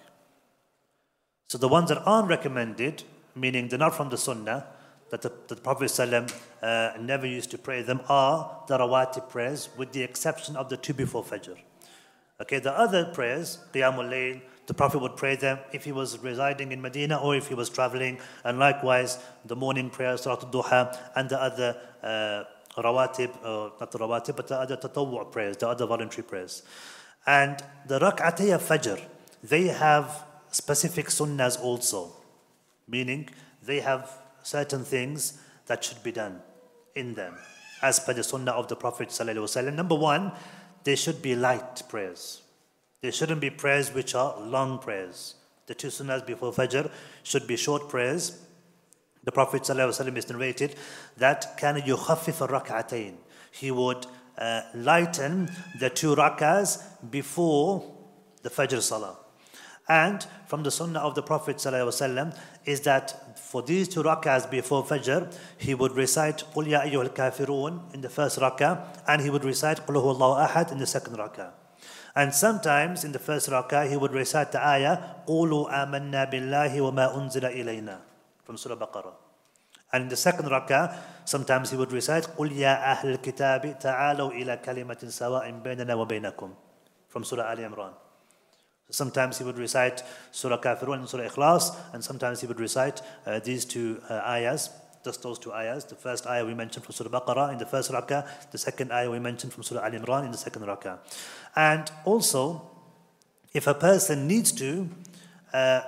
So the ones that aren't recommended, meaning they're not from the sunnah, that the, the Prophet ﷺ uh, never used to pray them, are the rawatib prayers, with the exception of the two before Fajr. Okay, the other prayers, Qiyamul Layl, the Prophet would pray them if he was residing in Medina or if he was traveling, and likewise the morning prayer, Salatul Duha, and the other uh, rawatib, uh, not the rawatib, but the other tatawwu prayers, the other voluntary prayers. And the rak'atay of Fajr, they have specific sunnahs also, meaning they have certain things that should be done in them, as per the sunnah of the Prophet ﷺ. Number one, they should be light prayers. They shouldn't be prayers which are long prayers. The two sunnahs before Fajr should be short prayers. The Prophet ﷺ is narrated that كَانَ يُخَفِّفَ الرَّكْعَتَيْن. He would uh, lighten the two rak'ahs before the Fajr Salah. And from the sunnah of the Prophet ﷺ is that for these two rak'ahs before Fajr, he would recite قُلْ يَا أَيُّهَا الْكَافِرُونَ in the first rak'ah, and he would recite قُلْ هُوَ اللَّهُ أَحَدٍ in the second rak'ah. And sometimes in the first rak'ah, he would recite the ayah قُولُوا آمَنَّا بِاللَّهِ وَمَا أُنزِلَ إِلَيْنَا from Surah Baqarah. And in the second rak'ah, sometimes he would recite قُلْ يَا أَهْلَ الْكِتَابِ تَعَالَوْا إِلَى كَلِمَةٍ سَوَاءٍ بَيْنَنَا وَبَيْنَكُمْ from Surah Ali Imran. Sometimes he would recite Surah Kafirun and Surah Ikhlas, and sometimes he would recite uh, these two uh, ayahs, just those two ayahs. The first ayah we mentioned from Surah Baqarah in the first rak'ah, the second ayah we mentioned from Surah Al Imran in the second rak'ah. And also, if a person needs to, uh,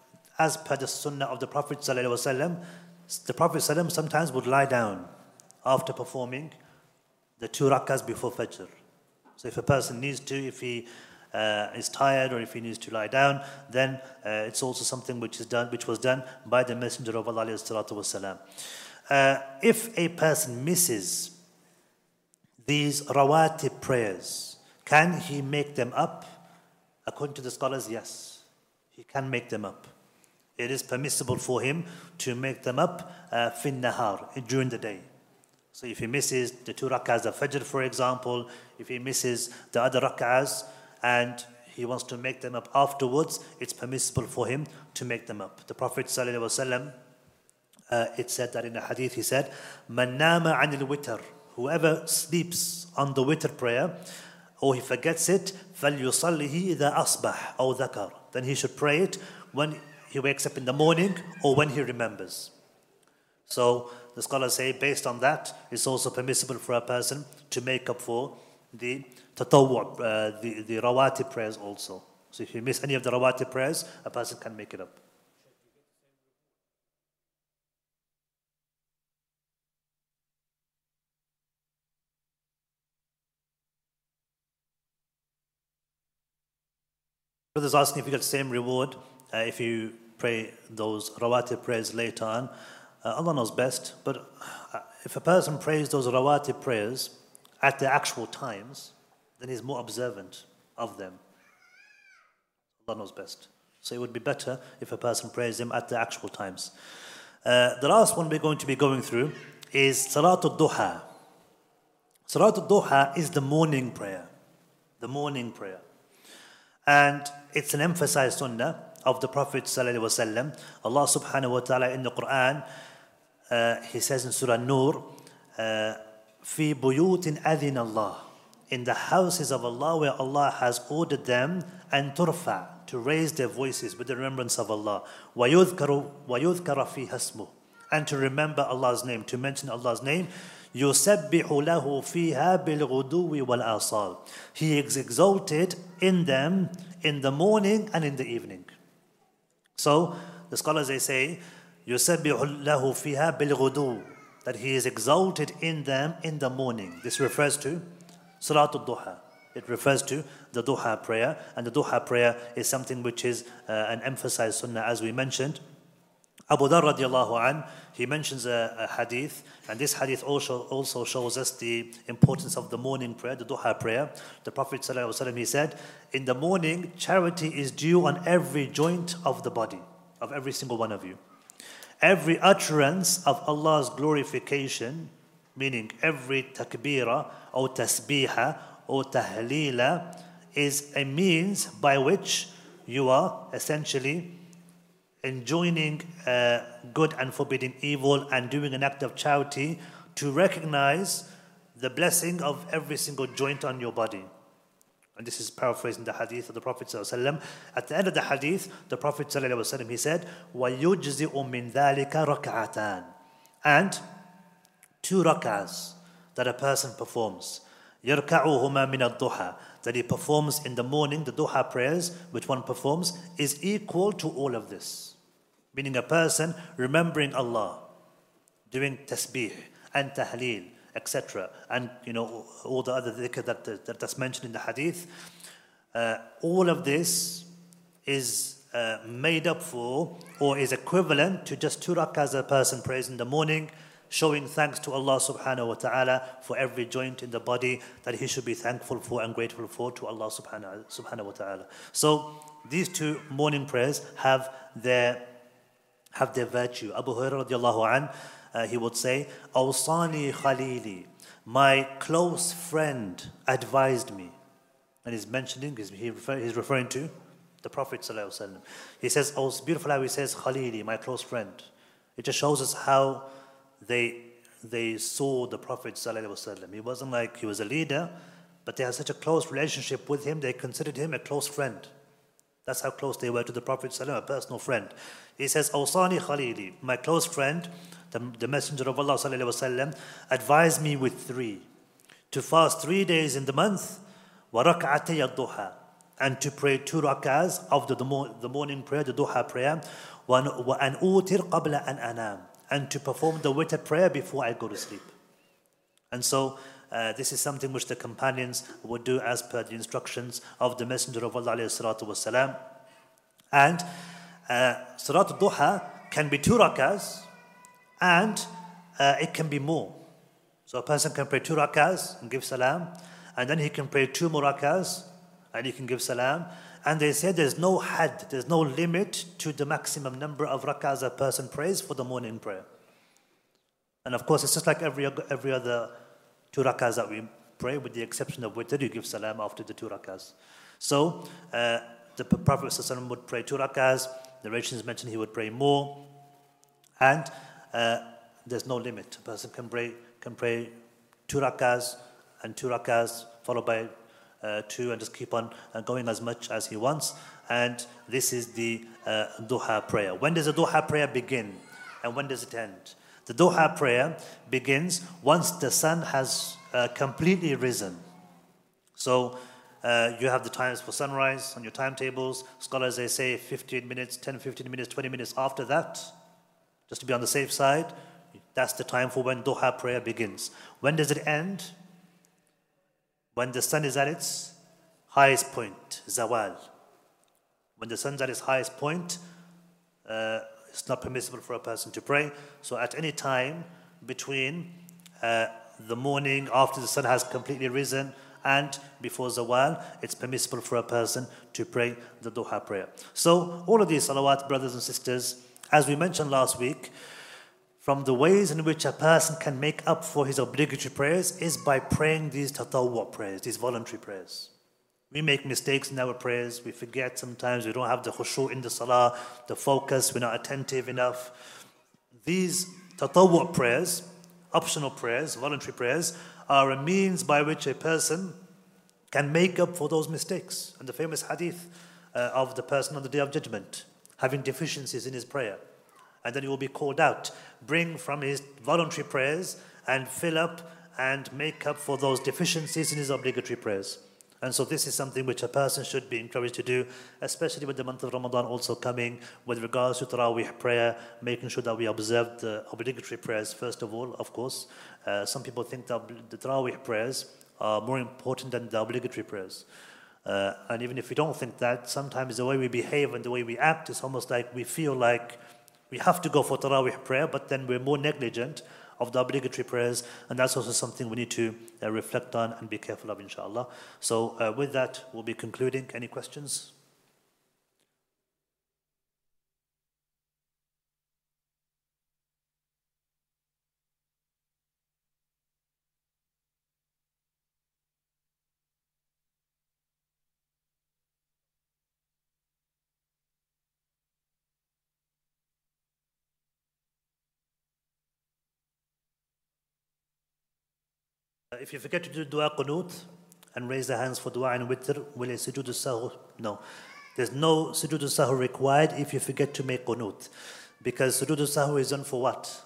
as per the sunnah of the Prophet ﷺ, the Prophet ﷺ sometimes would lie down after performing the two rak'ahs before Fajr. So if a person needs to, if he Uh, is tired or if he needs to lie down, then uh, it's also something which is done, which was done by the Messenger of Allah alayhi salatu wasalam. Uh, if a person misses these rawatib prayers, can he make them up? According to the scholars, yes, he can make them up. It is permissible for him to make them up uh, fin nahar, during the day. So if he misses the two rak'ahs of Fajr, for example, if he misses the other rak'ahs, and he wants to make them up afterwards, it's permissible for him to make them up. The Prophet ﷺ, uh, it said that in a hadith, he said, مَنْ نَامَ عَنِ الْوِتْرِ whoever sleeps on the witr prayer, or he forgets it, فَلْيُصَلِّهِ إِذَا أَصْبَحَ أَوْ ذَكَرَ then he should pray it when he wakes up in the morning or when he remembers. So the scholars say, based on that, it's also permissible for a person to make up for the tatawwu, uh, the, the rawatib prayers also. So if you miss any of the rawatib prayers, a person can make it up. Brothers asking if you get the same reward uh, if you pray those rawatib prayers later on. Uh, Allah knows best, but uh, if a person prays those rawatib prayers at the actual times, then he's more observant of them. Allah knows best. So it would be better if a person prays them at the actual times. Uh, the last one we're going to be going through is Salatul Duha. Salatul Duha is the morning prayer, the the morning prayer. And it's an emphasized sunnah of the Prophet sallallahu alaihi wasallam. Allah subhanahu wa ta'ala in the Quran, uh, he says in Surah Nur, fi buyutin adhin Allah, in the houses of Allah where Allah has ordered them, and turfa, to raise their voices with the remembrance of Allah, wa yudhkaru wa yudhkara fiha ismuh, and to remember Allah's name, to mention Allah's name. يُسَبِّحُ لَهُ فِيهَا بِالْغُدُوِّ وَالْآصَالِ. He is exalted in them in the morning and in the evening. So the scholars, they say, يُسَبِّحُ لَهُ فِيهَا بِالْغُدُوِّ, that he is exalted in them in the morning. This refers to Salatul Duha. It refers to the Duha prayer, and the Duha prayer is something which is uh, an emphasized sunnah, as we mentioned. Abu Dharr radiallahu an, he mentions a, a hadith, and this hadith also, also shows us the importance of the morning prayer, the duha prayer. The Prophet sallallahu alaihi wasallam, he said, in the morning, charity is due on every joint of the body, of every single one of you. Every utterance of Allah's glorification, meaning every takbira or tasbiha or tahleela, is a means by which you are essentially enjoining uh, good and forbidding evil, and doing an act of charity to recognize the blessing of every single joint on your body. And this is paraphrasing the hadith of the Prophet ﷺ. At the end of the hadith, the Prophet ﷺ, he said, وَيُجْزِئُ مِنْ ذَلِكَ رَكْعَتَانِ, and two rak'ahs that a person performs. يَرْكَعُهُمَا مِنَ الضُّحَى, that he performs in the morning, the duha prayers, which one performs, is equal to all of this. Meaning a person remembering Allah, doing tasbih and tahleel, et cetera, and you know all the other dhikr that, that that's mentioned in the hadith. Uh, all of this is uh, made up for, or is equivalent to just two rak'ahs a person prays in the morning, showing thanks to Allah subhanahu wa ta'ala for every joint in the body that he should be thankful for and grateful for to Allah subhanahu, subhanahu wa ta'ala. So these two morning prayers have their have their virtue. Abu Hurairah radiallahu an, uh, he would say, Awsani Khalili, my close friend advised me. And he's mentioning, he's, he refer, he's referring to the Prophet sallallahu alaihi wasallam. He says, oh, it's beautiful how he says, Khalili, my close friend. It just shows us how they they saw the Prophet sallallahu alaihi wasallam. He wasn't like he was a leader, but they had such a close relationship with him, they considered him a close friend. That's how close they were to the Prophet sallallahu alaihi wasallam, a personal friend. He says, Awsani Khalili, my close friend, the, the Messenger of Allah sallallahu alaihi wasallam, advised me with three: to fast three days in the month, wa rak'atay ad-duha, and to pray two rak'ahs of the, the, the morning prayer, the duha prayer, wa an utir qabla an anam, and to perform the witr prayer before I go to sleep. And so uh, this is something which the companions would do as per the instructions of the Messenger of Allah alayhi salatu wasalam. And uh, Salat al-Duha can be two rak'ahs, and uh, it can be more. So a person can pray two rak'ahs and give salam, and then he can pray two more rak'ahs and he can give salam. And they say there's no had, there's no limit to the maximum number of rak'ahs a person prays for the morning prayer. And of course, it's just like every every other two rak'ahs that we pray, with the exception of witr, you give salam after the two rak'ahs. So uh, the Prophet ﷺ would pray two rak'ahs. The narrations mention he would pray more, and uh, there's no limit. A person can pray can pray two rak'ahs and two rak'ahs followed by uh, two, and just keep on uh, going as much as he wants. And this is the uh, duha prayer. When does the duha prayer begin, and when does it end? The duha prayer begins once the sun has uh, completely risen. So uh, you have the times for sunrise on your timetables. Scholars, they say fifteen minutes, ten, fifteen minutes, twenty minutes after that, just to be on the safe side. That's the time for when duha prayer begins. When does it end? When the sun is at its highest point, zawal. When the sun's at its highest point, uh, it's not permissible for a person to pray. So at any time between uh, the morning after the sun has completely risen and before zawal, it's permissible for a person to pray the duha prayer. So all of these salawat, brothers and sisters, as we mentioned last week, from the ways in which a person can make up for his obligatory prayers is by praying these tatawwu prayers, these voluntary prayers. We make mistakes in our prayers. We forget sometimes. We don't have the khushu in the salah, the focus. We're not attentive enough. These tatawwu prayers, optional prayers, voluntary prayers, are a means by which a person can make up for those mistakes. And the famous hadith uh, of the person on the Day of Judgment, having deficiencies in his prayer. And then he will be called out. Bring from his voluntary prayers and fill up and make up for those deficiencies in his obligatory prayers. And so this is something which a person should be encouraged to do, especially with the month of Ramadan also coming, with regards to Taraweeh prayer, making sure that we observe the obligatory prayers first of all, of course. Uh, some people think that the Taraweeh prayers are more important than the obligatory prayers. Uh, and even if we don't think that, sometimes the way we behave and the way we act is almost like we feel like we have to go for Taraweeh prayer, but then we're more negligent of the obligatory prayers, and that's also something we need to uh, reflect on and be careful of, inshallah. So uh, with that, we'll be concluding. Any questions? If you forget to do dua qunut and raise the hands for dua and witr, will a sujood al-sahw? No. There's no sujood al-sahw required if you forget to make qunut. Because sujood al-sahw is done for what?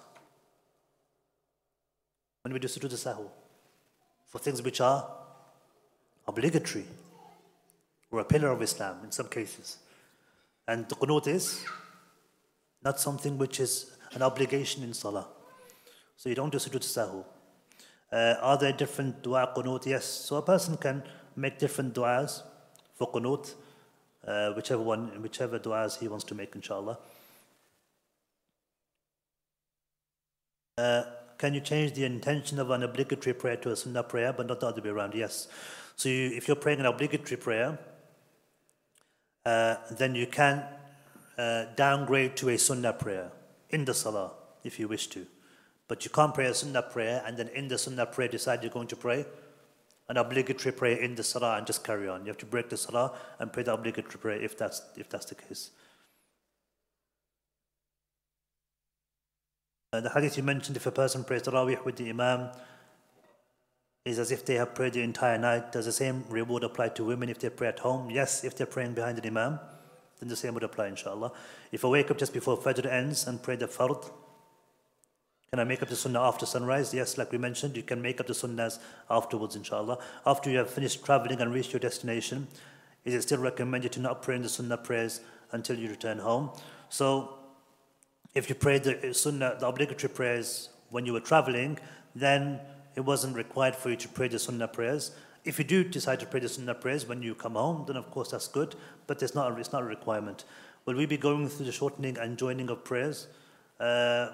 When we do sujood al-sahw? For things which are obligatory or a pillar of Islam in some cases. And the qunut is not something which is an obligation in salah. So you don't do sujood al-sahw. Uh, are there different dua qunut? Yes. So a person can make different du'as for qunut, uh, whichever one, whichever du'as he wants to make, inshallah. Uh, can you change the intention of an obligatory prayer to a sunnah prayer, but not the other way around? Yes. So you, if you're praying an obligatory prayer, uh, then you can uh, downgrade to a sunnah prayer in the salah, if you wish to. But you can't pray a sunnah prayer and then in the sunnah prayer decide you're going to pray an obligatory prayer in the salah and just carry on. You have to break the salah and pray the obligatory prayer if that's, if that's the case. Uh, the hadith you mentioned, if a person prays Taraweeh with the Imam, is as if they have prayed the entire night. Does the same reward apply to women if they pray at home? Yes, if they're praying behind the Imam, then the same would apply, inshallah. If I wake up just before Fajr ends and pray the Fard, can I make up the sunnah after sunrise? Yes, like we mentioned, you can make up the sunnahs afterwards, inshallah. After you have finished traveling and reached your destination, is it still recommended to not pray in the sunnah prayers until you return home? So, if you prayed the sunnah, the obligatory prayers when you were traveling, then it wasn't required for you to pray the sunnah prayers. If you do decide to pray the sunnah prayers when you come home, then of course that's good, but it's not a, it's not a requirement. Will we be going through the shortening and joining of prayers? Uh,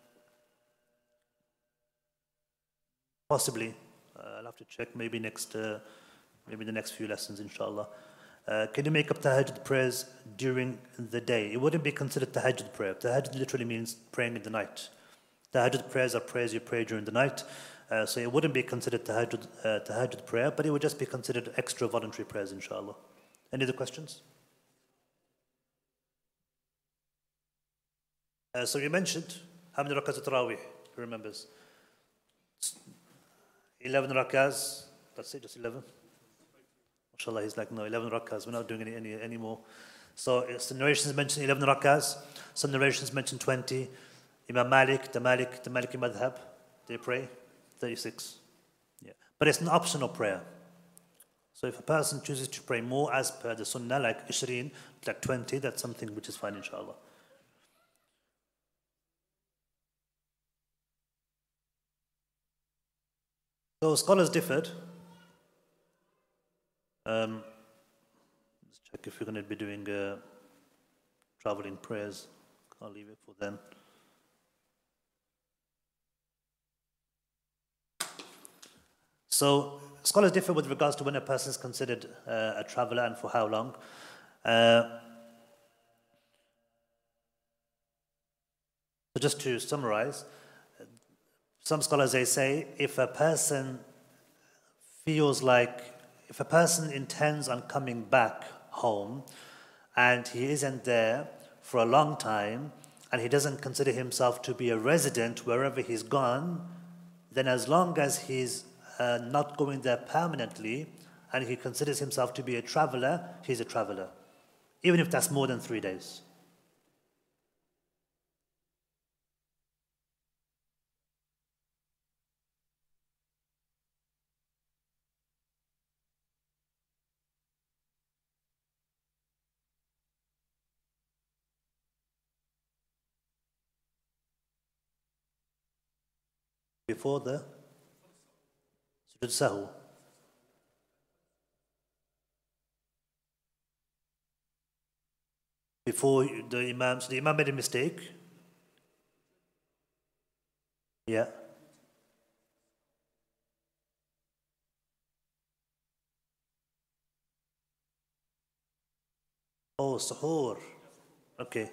Possibly. Uh, I'll have to check maybe next, uh, maybe the next few lessons, inshallah. Uh, can you make up tahajjud prayers during the day? It wouldn't be considered tahajjud prayer. Tahajjud literally means praying in the night. Tahajjud prayers are prayers you pray during the night. Uh, so it wouldn't be considered tahajjud, uh, tahajjud prayer, but it would just be considered extra voluntary prayers, inshallah. Any other questions? Uh, so you mentioned how many rakats of Taraweeh? Who remembers? eleven rakahs, that's it, just eleven. MashaAllah, he's like, no, eleven rakahs, we're not doing any, any, any more. So some narrations mention eleven rakahs, some narrations mention twenty. Imam Malik, the Malik, the Maliki Madhab, they pray thirty-six. Yeah. But it's an optional prayer. So if a person chooses to pray more as per the sunnah, like Ishreen, like twenty, that's something which is fine, inshallah. So scholars differed. Um, let's check if we're going to be doing uh, traveling prayers. I'll leave it for then. So scholars differ with regards to when a person is considered uh, a traveler and for how long. Uh, so just to summarize, some scholars, they say, if a person feels like if a person intends on coming back home and he isn't there for a long time and he doesn't consider himself to be a resident wherever he's gone, then as long as he's uh, not going there permanently and he considers himself to be a traveler, he's a traveler, even if that's more than three days. Before the Sujud Sahu. Before the Imam, so the Imam made a mistake. Yeah. Oh, suhoor. Okay.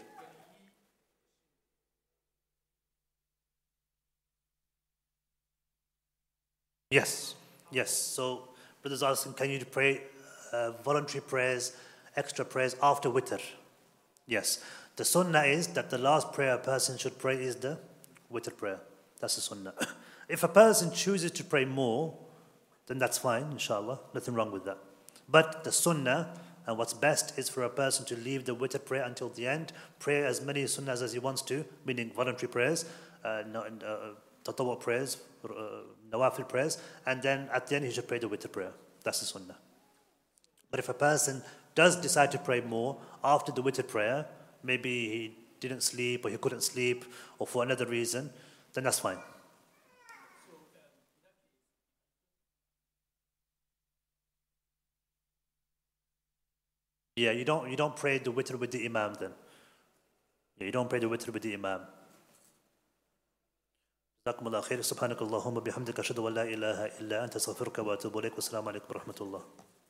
Yes, yes. So, brothers asking, can you pray uh, voluntary prayers, extra prayers after witr? Yes. The sunnah is that the last prayer a person should pray is the witr prayer. That's the sunnah. If a person chooses to pray more, then that's fine, inshallah. Nothing wrong with that. But the sunnah, and what's best, is for a person to leave the witr prayer until the end, pray as many sunnahs as he wants to, meaning voluntary prayers, uh, not, uh, tatawwa prayers, uh, nawafil prayers, and then at the end he should pray the witr prayer. That's the sunnah. But if a person does decide to pray more after the witr prayer, maybe he didn't sleep or he couldn't sleep or for another reason, then that's fine. Yeah, you don't you don't pray the witr with the imam then. Yeah, you don't pray the witr with the imam. جزاكم الله خير. سبحانك اللهم وبحمدك أشهد أن لا إله إلا أنت أستغفرك وأتوب إليك والسلام عليكم ورحمة الله.